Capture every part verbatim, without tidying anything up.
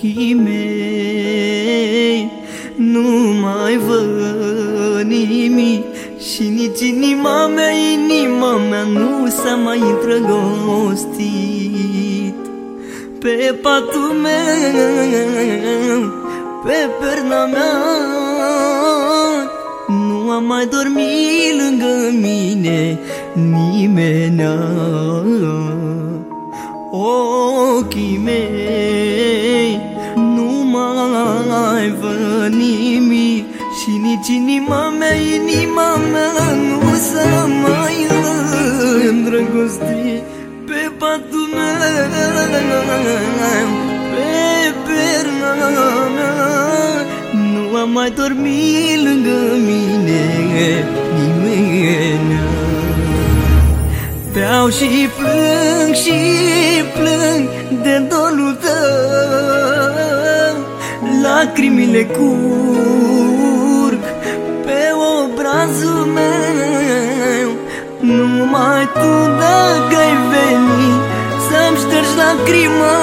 ochii mei nu mai văd nimic și nici inima mea, inima mea nu s-a mai îndrăgostit. Pe patul meu, pe perna mea, nu am mai dormit lângă mine nimenea. Ochii mei nu mai văd nimic și nici inima mea, inima mea nu s-a mai îndrăgostit. Pe patul meu, pe perna mea, nu am mai dormit lângă mine nimeni. Beau și plâng și plâng de dorul tău, lacrimile curg pe obrazul meu. Numai tu dacă-ai venit să-mi ștergi lacrima,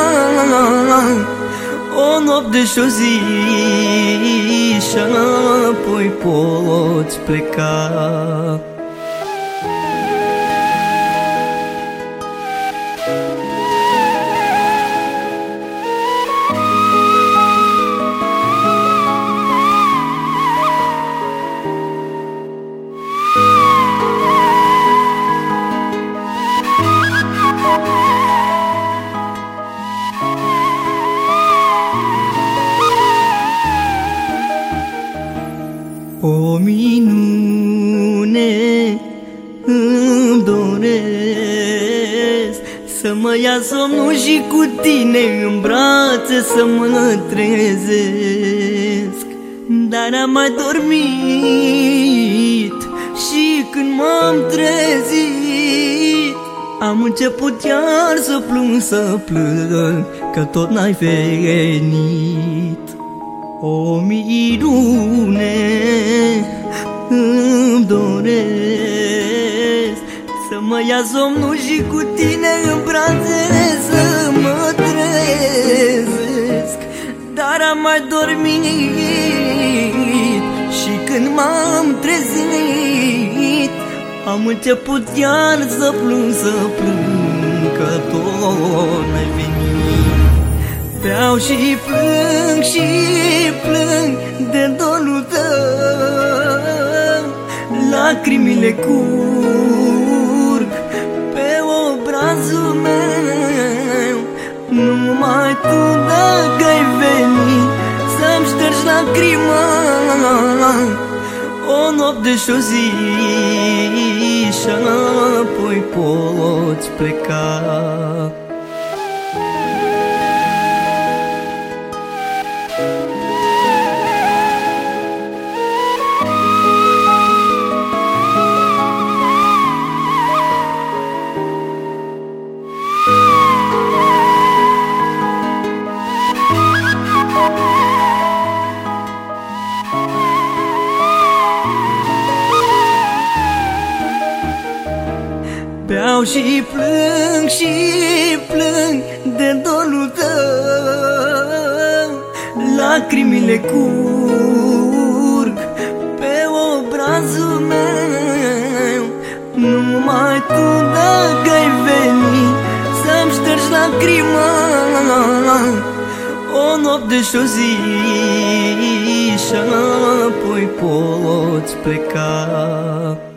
o noapte și o zi și apoi poți pleca. O minune îmi doresc, să mă ia somnul și cu tine în brațe să mă trezesc. Dar am mai dormit și când m-am trezit, am început iar să plâng, să plâng, că tot n-ai venit. O minune îmi doresc, să mă ia somnul și cu tine în brațe să mă trezesc. Dar am mai dormit și când m-am trezit, am început iar să plâng, să plâng, că tot n-ai venit. Beau și plâng și plâng de dorul tău, lacrimile curg pe obrazul meu. Numai tu dacă-ai venit să-mi ștergi lacrima, o noapte și o zi și apoi poți pleca. Beau și plâng și plâng de dorul tău, lacrimile curg pe obrazul meu. Numai tu dacă-ai venit să-mi ștergi lacrima, o noapte și o zi și apoi poți pleca.